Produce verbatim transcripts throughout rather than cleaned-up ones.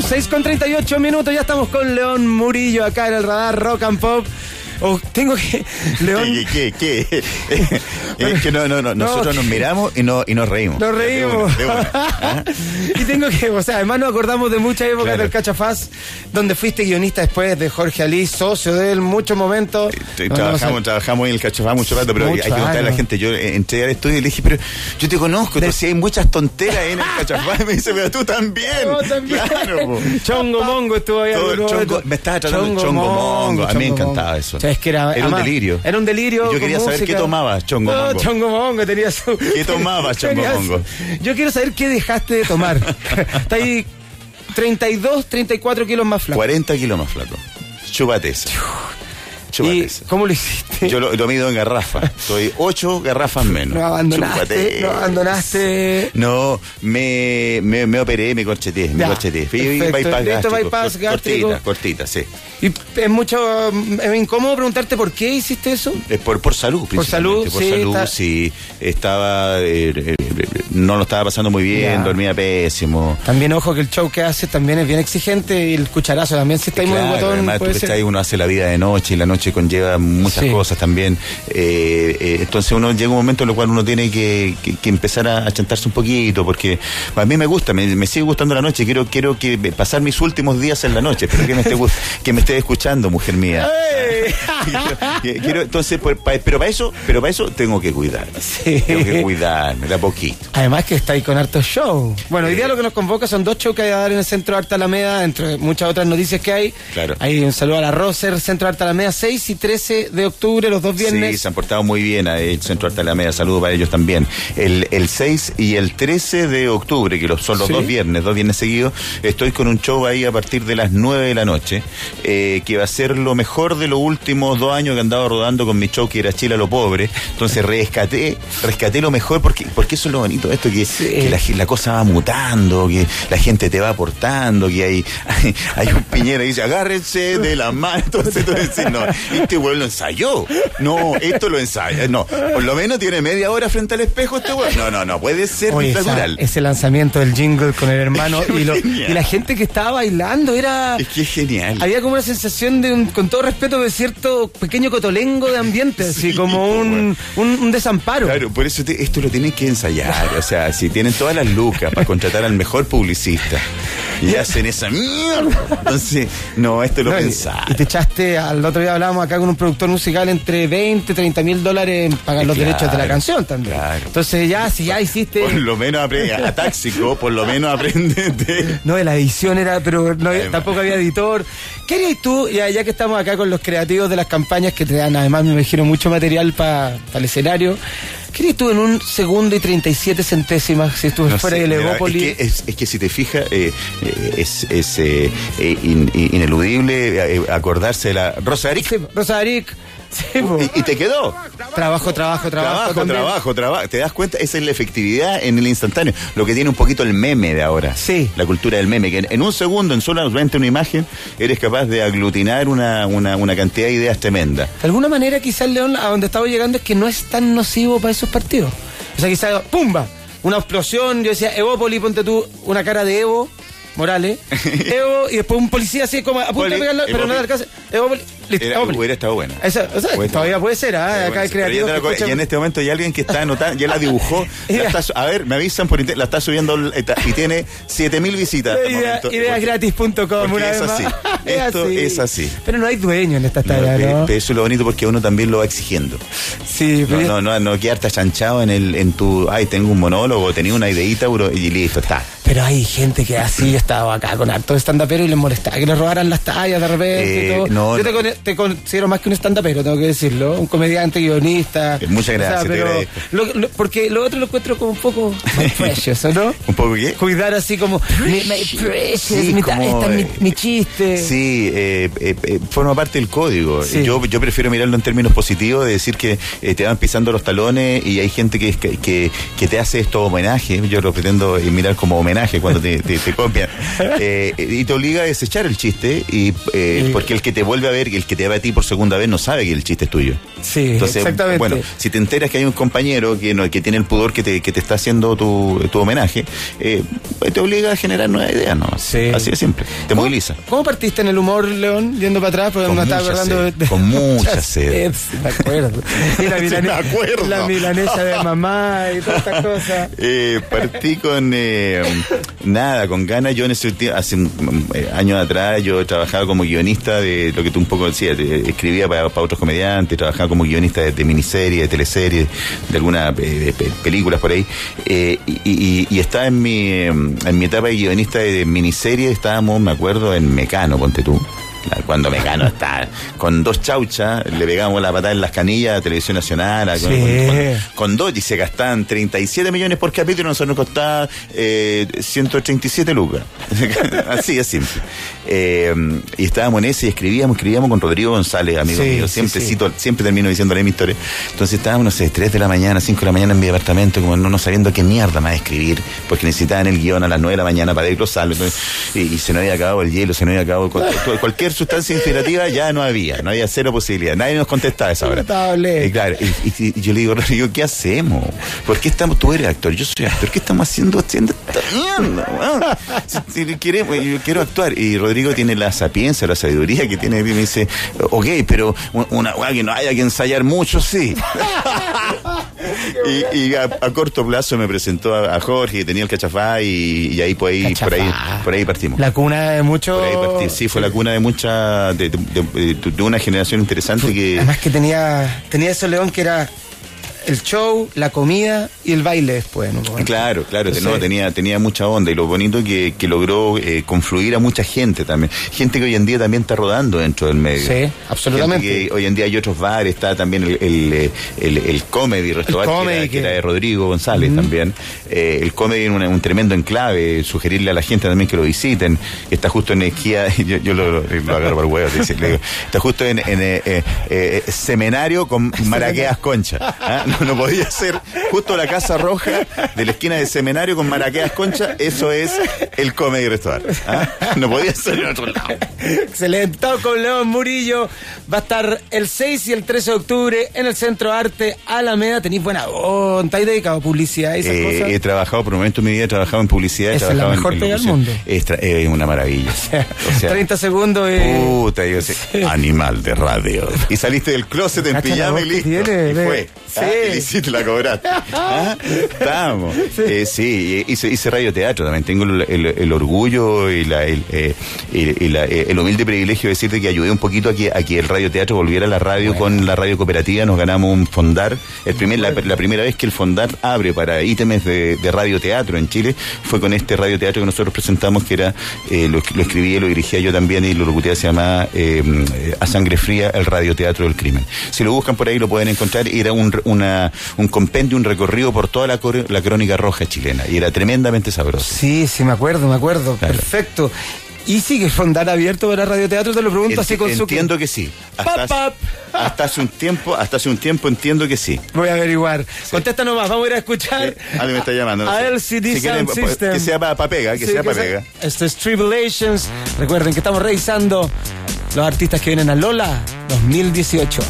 seis con treinta y ocho minutos, ya estamos con León Murillo acá en el Radar Rock and Pop. Oh, tengo que... León... ¿Qué? ¿Qué? ¿Qué? Es que no, no, no. Nosotros no, nos miramos y, no, y nos reímos. Nos reímos. De una, de una. ¿Ah? Y tengo que... O sea, además nos acordamos de muchas épocas claro. del Cachafaz, donde fuiste guionista después de Jorge Alí, socio de él, muchos momentos. Sí, no, trabajamos, no, trabajamos en el Cachafaz mucho rato, pero mucho hay que contarle a la gente. Yo entré al estudio y le dije, pero yo te conozco, de... si hay muchas tonteras ahí en el Cachafaz. Y me dice, pero tú también. No, también. Claro, Chongo Mongo estuvo ahí. Todo, chongo, me estaba tratando de Chongo Mongo. A mí me encantaba eso. O sea, es que era... Era un delirio. Era un delirio. Yo quería saber música. qué tomaba Chongo no, Mongo. Chongo Mongo tenía su... ¿Qué tomaba Chongo Mongo? Yo quiero saber qué dejaste de tomar. Está ahí treinta y dos, treinta y cuatro kilos más flaco. cuarenta kilos más flaco. Chúpate esa. Chúpate ¿Y esa. cómo lo hiciste? Yo lo, lo mido en garrafa. Soy ocho garrafas menos. No abandonaste. No abandonaste. No, me, me, me operé, me corcheteé. Me corcheteé. Bypass gástrico. Bypass gástrico. Cortita, cortita, sí. Y es mucho, es incómodo preguntarte por qué hiciste eso. Es por, por salud, por salud, por sí, salud, está... sí. Estaba, eh, eh, no lo estaba pasando muy bien, ya. Dormía pésimo. También ojo que el show que haces también es bien exigente y el cucharazo también si está ahí claro, muy botón. Además, puede tú ser... que ahí uno hace la vida de noche y la noche conlleva muchas sí. cosas también. Eh, eh, entonces uno llega un momento en el cual uno tiene que, que, que empezar a, a chantarse un poquito, porque a mí me gusta, me, me sigue gustando la noche. Quiero, quiero que pasar mis últimos días en la noche. Espero que me esté, que me esté escuchando, mujer mía. quiero, quiero, entonces, pues, pa, pero para eso, pero para eso tengo que cuidarme. Sí. Tengo que cuidarme, de a poquito. Además que está ahí con harto show. Bueno, hoy día lo que nos convoca son dos shows que hay a dar en el Centro de Arte Alameda, entre muchas otras noticias que hay. Claro. Hay un saludo a la Roser, Centro de Arte Alameda, seis y trece de octubre, los dos viernes. Sí, se han portado muy bien ahí el Centro de Arte Alameda, saludo para ellos también. El, el seis y el trece de octubre, que son los ¿sí? dos viernes, dos viernes seguidos, estoy con un show ahí a partir de las nueve de la noche, eh, que va a ser lo mejor de los últimos dos años que andaba rodando con mi show, que era Chile a lo pobre. Entonces rescaté, rescaté lo mejor, porque, porque eso es lo bonito, esto que, sí. que la, la cosa va mutando, que la gente te va aportando, que hay, hay, hay un Piñera que dice, agárrense de la mano. Entonces tú decís, no, este güey lo ensayó. No, esto lo ensaya. No, por lo menos tiene media hora frente al espejo este güey. No, no, no, puede ser Oye, natural. Esa, ese lanzamiento del jingle con el hermano y, lo, y la gente que estaba bailando era... Es que es genial. Había como una sensación de, un, con todo respeto, de cierto pequeño cotolengo de ambiente, sí, así como un, un, un desamparo. Claro, por eso te, esto lo tienen que ensayar. O sea, si tienen todas las lucas para contratar al mejor publicista y hacen esa mierda, entonces, no, esto lo no, pensaron. Y te echaste, al otro día hablábamos acá con un productor musical, entre veinte, treinta mil dólares en pagar los claro, derechos de la canción también. Claro. Entonces ya, si ya hiciste... Por lo menos aprende, a Táxico, por lo menos aprende de... No, la edición era, pero no, tampoco había editor. ¿Qué harías tú, ya, ya que estamos acá con los creativos de las campañas que te dan, además me imagino mucho material para pa el escenario? ¿Qué harías tú en un segundo y treinta y siete centésimas si estuvieras no fuera sé, de Levópolis? Es que, es, es que si te fijas, eh, es, es eh, in, ineludible eh, acordarse de la Rosa Aric. Sí, Rosa Aric. Sí, y, y te quedó. Trabajo, trabajo, trabajo. Trabajo, trabajo, trabajo. ¿Te das cuenta? Esa es la efectividad en el instantáneo. Lo que tiene un poquito el meme de ahora. Sí. La cultura del meme. Que en, en un segundo, en solamente una imagen, eres capaz de aglutinar una, una, una cantidad de ideas tremendas. De alguna manera, quizás, León, a donde estaba llegando es que no es tan nocivo para esos partidos. O sea, quizás, ¡pumba! Una explosión. Yo decía, Evópolis, ponte tú una cara de Evo Morales, Evo, y después un policía así como a punto de pegarlo, pero no da el caso. Evo, listo, Era, hubiera estado buena. Esa, o sea, todavía puede ser, ¿ah? Acá hay creativos. Que escuchan... Y en este momento hay alguien que está anotando, ya la dibujó. La está, a ver, me avisan por internet, la está subiendo y tiene siete mil visitas. Idea, ideasgratis punto com, una es vez así. Más. Esto así. es así. Pero no hay dueño en esta tarea, ¿no? ¿no? Eso es lo bonito porque uno también lo va exigiendo. Sí, no, no, no, no quedarte achanchado en el, en tu, ay, tengo un monólogo, tenía una ideita, bro, y listo, está. Pero hay gente que así, estaba acá con harto stand-upero y les molestaba que les robaran las tallas de repente. Eh, y todo. No, Yo te, con, te considero más que un stand-upero, tengo que decirlo. Un comediante, guionista. Eh, muchas gracias, o sea, pero lo, lo, porque lo otro lo encuentro como un poco precious, ¿no? ¿Un poco qué? Cuidar así como mi, my precious, sí, mi, como, esta es mi, mi chiste. Sí, eh, eh, eh, forma parte del código. Sí. Yo, yo prefiero mirarlo en términos positivos, de decir que eh, te van pisando los talones y hay gente que, que, que, que te hace estos homenajes. Yo lo pretendo mirar como homenaje. homenaje cuando te, te, te copian. Eh, y te obliga a desechar el chiste, y eh, sí. porque el que te vuelve a ver, el que te ve a ti por segunda vez, no sabe que el chiste es tuyo. Sí, entonces, exactamente. Bueno, si te enteras que hay un compañero que, no, que tiene el pudor que te, que te está haciendo tu, tu homenaje, eh, te obliga a generar nuevas ideas, ¿no? Sí. Así de simple. Te ¿Cómo, moviliza. ¿Cómo partiste en el humor, León, yendo para atrás? Porque con me mucha estaba acordando sed, de, con mucha sed. Me acuerdo. Y la, milane- me acuerdo. la milanesa de mamá y todas estas cosas. Eh, partí con eh, nada, con ganas. Yo en ese tiempo, hace eh, años atrás, yo trabajaba como guionista de lo que tú un poco decías, eh, escribía para, para otros comediantes, trabajaba como guionista de, de miniseries, de teleseries, de algunas eh, de películas por ahí, eh, y, y, y estaba en mi en mi etapa de guionista de miniseries, estábamos, me acuerdo, en Mecano, ponte tú. Cuando Mecano está con dos chauchas, le pegamos la patada en las canillas a Televisión Nacional, sí. con, con, con dos, y se gastaban treinta y siete millones por capítulo, nosotros nos costaba eh, ciento treinta y siete lucas. Así es simple. Eh, y estábamos en ese y escribíamos, escribíamos con Rodrigo González, amigo sí, mío, siempre sí, sí. cito, siempre termino diciéndole mi historia. Entonces estábamos, no sé, tres de la mañana, cinco de la mañana en mi departamento, como no, no sabiendo qué mierda más escribir, porque necesitaban el guión a las nueve de la mañana para desglosarlo, y, y se nos había acabado el hielo, se nos había acabado cualquier, cualquier sustancia inspirativa, ya no había, no había cero posibilidad, nadie nos contestaba a esa hora. Y claro, y, y, y yo le digo, Rodrigo, ¿qué hacemos? ¿Por qué estamos? Tú eres actor, yo soy actor, ¿qué estamos haciendo haciendo esta mierda? Si, si queremos, yo quiero actuar. Y Rodrigo tiene la sapiencia, la sabiduría que tiene, y me dice, ok, pero una weá que no haya que ensayar mucho, sí. y y a, a corto plazo me presentó a, a Jorge, que tenía el Cachafá, y, y ahí, por ahí, por ahí, por ahí partimos. La cuna de mucho. Por ahí partimos. Sí, fue sí. la cuna de mucha De, de, de, de una generación interesante que... Además que tenía tenía eso, León, que era el show, la comida y el baile después, ¿no? Claro, claro, no, tenía, tenía mucha onda, y lo bonito que, que logró eh, confluir a mucha gente también. Gente que hoy en día también está rodando dentro del medio. Sí, absolutamente. Gente que hoy en día hay otros bares, está también el, el, el, el Comedy Restaurante, que, era, que... que era de Rodrigo González mm. también. Eh, el Comedy es un, un tremendo enclave, sugerirle a la gente también que lo visiten. Está justo en esquía, yo, yo lo, lo agarro por huevos, le digo, está justo en, en eh, eh, eh, Semenario con Maraqueas Concha. ¿Ah? No, no podía ser justo la Casa Roja de la esquina de Semenario con Maraqueas Concha, eso es el Comedy Restaurant. ¿Ah? No podía ser en otro lado. Excelente. Estamos con León Murillo. Va a estar el seis y el trece de octubre en el Centro Arte Alameda. Tenéis buena voz, ¿estáis dedicado a publicidad y esas eh, cosas? He trabajado, por un momento en mi vida he trabajado en publicidad. Esa he es la mejor en, pega del mundo. Es, tra- es una maravilla. O sea, treinta segundos y... Puta, yo sé, sí. Animal de radio. Y saliste del closet en pijama y listo. Tiene, y fue. Sí. Ah, y le hiciste la cobraste. ¿Ah? Estamos. Sí, eh, sí hice, hice radioteatro también. Tengo el, el, el orgullo y, la, el, eh, y, y la, el humilde privilegio de decirte que ayudé un poquito a que, a que el radioteatro volviera a la radio. Bueno. Con la radio cooperativa nos ganamos un fondar. El primer, la, la primera vez que el fondar abre para ítems de, de radioteatro en Chile fue con este radioteatro que nosotros presentamos, que era, eh, lo, lo escribí, lo dirigía yo también y lo locuté, se llamaba eh, A Sangre Fría, el radioteatro del crimen. Si lo buscan por ahí lo pueden encontrar. Era un, una, un compendio, un recorrido por toda la, la crónica roja chilena, y era tremendamente sabroso. Sí, sí, me acuerdo, me acuerdo. Claro. Perfecto. ¿Y sigue Fondar abierto para radioteatro? Te lo pregunto Ent- así con entiendo su... Entiendo que sí. Hasta, pap, pap. hasta hace un tiempo, hasta hace un tiempo entiendo que sí. Voy a averiguar. Sí. Contesta nomás, vamos a ir a escuchar. Sí. Alguien me está llamando. No a sé. L C D si Sound quieren, System. Que sea para pa pega, que sí, sea para sea, pega. Esto es Tribulations. Recuerden que estamos revisando los artistas que vienen a Lola dos mil dieciocho.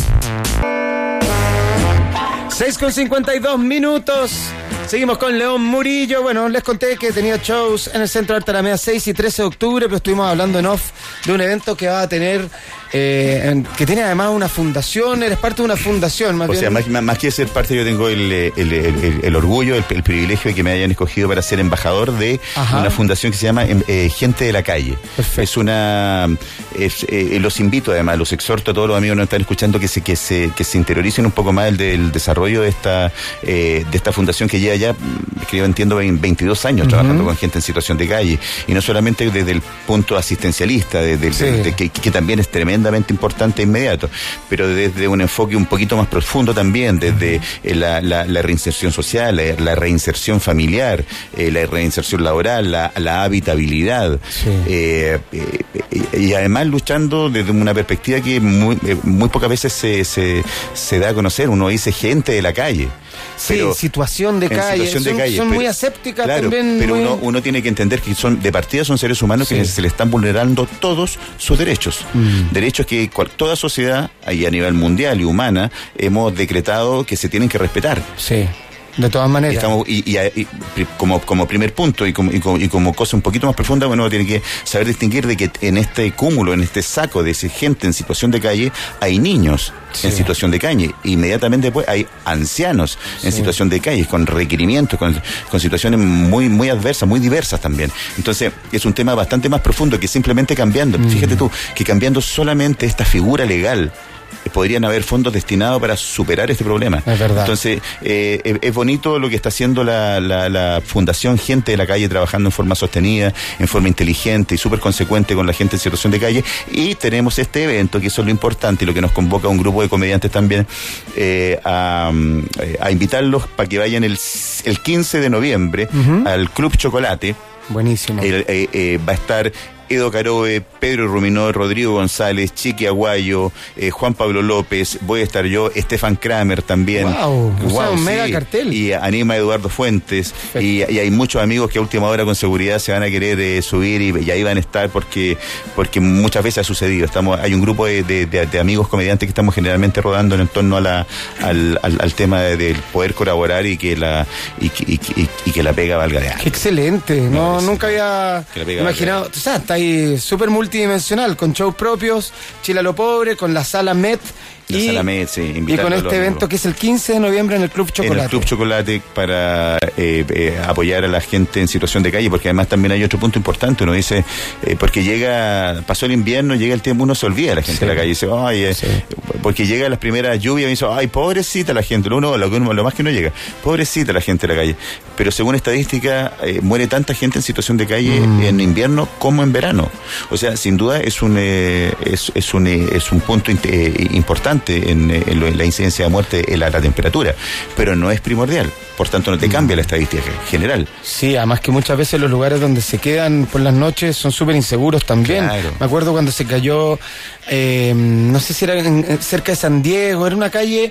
seis con cincuenta y dos minutos. Seguimos con León Murillo. Bueno, les conté que tenía shows en el Centro de Arte Alameda seis y trece de octubre, pero estuvimos hablando en off de un evento que va a tener, eh, en, que tiene además una fundación. Eres parte de una fundación, más o bien. sea, más, más que ser parte, yo tengo el, el, el, el, el orgullo, el, el privilegio de que me hayan escogido para ser embajador de Ajá. una fundación que se llama eh, Gente de la Calle. Perfecto. Es una... Es, eh, los invito, además, los exhorto a todos los amigos que nos están escuchando que se, que se, que se interioricen un poco más del, del desarrollo de esta, eh, de esta fundación que lleva ya, que yo entiendo, veintidós años uh-huh. trabajando con gente en situación de calle, y no solamente desde el punto asistencialista, desde, sí. de, de, que, que también es tremendamente importante e inmediato, pero desde un enfoque un poquito más profundo también, desde uh-huh. la, la, la reinserción social, la, la reinserción familiar, eh, la reinserción laboral, la, la habitabilidad, sí. eh, eh, y además luchando desde una perspectiva que muy, eh, muy pocas veces se, se, se da a conocer. Uno dice gente de la calle. Sí, pero, situación de calle. Situación son de calle, son pero, muy asépticas claro, también. Pero muy... uno, uno tiene que entender que son de partida son seres humanos sí. que se le están vulnerando todos sus derechos. Mm. Derechos que cual, toda sociedad, ahí a nivel mundial y humana, hemos decretado que se tienen que respetar. Sí. De todas maneras. Estamos, y, y, y como, como primer punto y como, y, como, y como cosa un poquito más profunda, bueno, uno tiene que saber distinguir de que en este cúmulo, en este saco de gente en situación de calle, hay niños sí. en situación de calle. Inmediatamente después hay ancianos en sí. situación de calle, con requerimientos, con, con situaciones muy, muy adversas, muy diversas también. Entonces, es un tema bastante más profundo que simplemente cambiando. Mm. Fíjate tú, que cambiando solamente esta figura legal, podrían haber fondos destinados para superar este problema. Es verdad. Entonces, eh, es, es bonito lo que está haciendo la, la, la Fundación Gente de la Calle, trabajando en forma sostenida, en forma inteligente y súper consecuente con la gente en situación de calle. Y tenemos este evento, que eso es lo importante y lo que nos convoca a un grupo de comediantes también, eh, a, a invitarlos para que vayan el, el quince de noviembre uh-huh. al Club Chocolate. Buenísimo. Eh, eh, eh, va a estar Edo Caroe, Pedro Ruminó, Rodrigo González, Chiqui Aguayo, eh, Juan Pablo López, voy a estar yo, Estefan Kramer también. Wow, wow, o sea, un sí. mega cartel. Y anima Eduardo Fuentes. Y, y hay muchos amigos que a última hora con seguridad se van a querer eh, subir y, y ahí van a estar porque porque muchas veces ha sucedido. Estamos, hay un grupo de, de, de, de amigos comediantes que estamos generalmente rodando en torno a la, al, al, al tema de, de poder colaborar y que la y, y, y, y que la pega valga de algo. Qué excelente, no, no nunca había imaginado. O sea, está ahí súper multidimensional, con shows propios, Chile a lo Pobre, con la Sala Met. La y, Sala Met, sí, y con este evento que es el quince de noviembre en el Club Chocolate. En el Club Chocolate para eh, eh, apoyar a la gente en situación de calle, porque además también hay otro punto importante, uno dice, eh, porque llega, pasó el invierno, llega el tiempo, uno se olvida de la gente sí. de la calle, dice, ay, eh, sí. porque llega las primeras lluvias y dice, ay, pobrecita la gente, lo, uno, lo, lo más que no llega, pobrecita la gente de la calle, pero según estadística, eh, muere tanta gente en situación de calle mm. en invierno como en verano, o sea, sin duda es un, eh, es, es un, eh, es un punto eh, importante En, en, lo, en la incidencia de muerte en la, la temperatura, pero no es primordial, por tanto no te cambia la estadística general. Sí, además que muchas veces los lugares donde se quedan por las noches son súper inseguros también. Claro. Me acuerdo cuando se cayó, eh, no sé si era en, cerca de San Diego, era una calle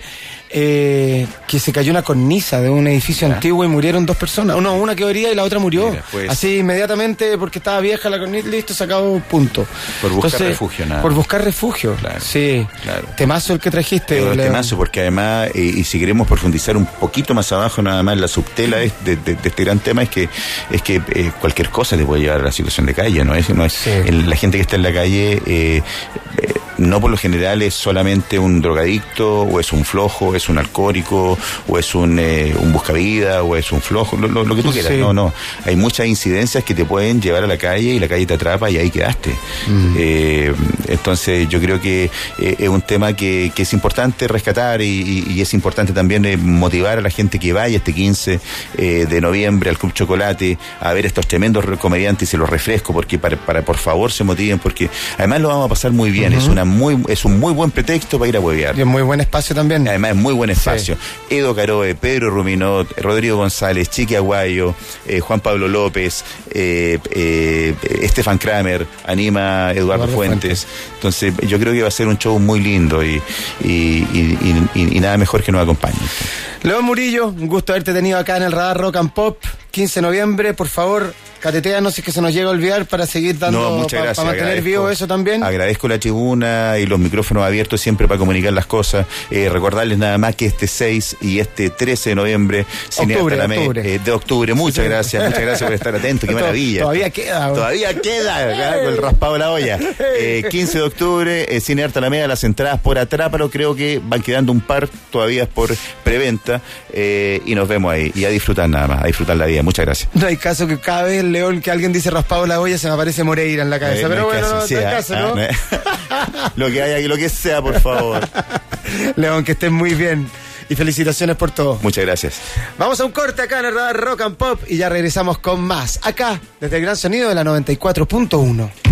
eh, que se cayó una cornisa de un edificio ¿Ya? antiguo y murieron dos personas. No, una quedó herida y la otra murió. Mira, pues, así inmediatamente porque estaba vieja la cornisa, listo, sacado punto. Por buscar Entonces, refugio, nada. Por buscar refugio, claro, sí. Claro. Temazo el que trajiste. Pero temazo, porque además, eh, y si queremos profundizar un poquito más abajo, nada más, la subtela de, de, de, de este gran tema es que es que eh, cualquier cosa te puede llevar a la situación de calle, ¿no es? No es sí. el, la gente que está en la calle, eh, eh, no por lo general es solamente un drogadicto, o es un flojo, es un alcohólico, o es un, eh, un buscavida, o es un flojo, lo, lo, lo que tú quieras. Sí. No, no. Hay muchas incidencias que te pueden llevar a la calle y la calle te atrapa y ahí quedaste. Mm. Eh, entonces yo creo que eh, es un tema que, que es importante rescatar y, y, y es importante también eh, motivar a la gente que vaya este quince eh, de noviembre al Club Chocolate a ver estos tremendos comediantes y se los refresco porque para, para por favor se motiven porque además lo vamos a pasar muy bien. Uh-huh. Es una muy es un muy buen pretexto para ir a huevear. Y es muy buen espacio también. Además es muy buen espacio. Sí. Edo Caroe, Pedro Ruminot, Rodrigo González, Chiqui Aguayo, eh, Juan Pablo López, eh, eh, Estefan Kramer, anima Eduardo, Eduardo Fuentes. Fuentes. Entonces yo creo que va a ser un show muy lindo y, y, y, y, y nada mejor que nos acompañe. León Murillo, un gusto haberte tenido acá en el Radar Rock and Pop, quince de noviembre, por favor, cateteanos si es que se nos llega a olvidar para seguir dando, no, muchas para gracias, pa mantener agradezco, vivo eso también. Agradezco la tribuna y los micrófonos abiertos siempre para comunicar las cosas, eh, recordarles nada más que este seis y este trece de noviembre, octubre, Cineasta octubre. Eh, de octubre, muchas sí, gracias, muchas gracias por estar atentos, qué maravilla. Todavía queda. Bro. Todavía queda, acá, con el raspado de la olla. Eh, quince de octubre, eh, Cineasta Alameda, las entradas por Atrápalo, creo que van quedando un par, todavía por preventa, eh, y nos vemos ahí, y a disfrutar nada más, a disfrutar la vida, muchas gracias. No hay caso que cada vez, León, que alguien dice raspado la olla, se me aparece Moreira en la cabeza, eh, pero no bueno, caso, no, sí, no hay caso, ¿no? Ah, lo que haya aquí, lo que sea, por favor. León, que estés muy bien. Y felicitaciones por todo. Muchas gracias. Vamos a un corte acá en el Radar Rock and Pop y ya regresamos con más. Acá, desde el Gran Sonido de la noventa y cuatro punto uno.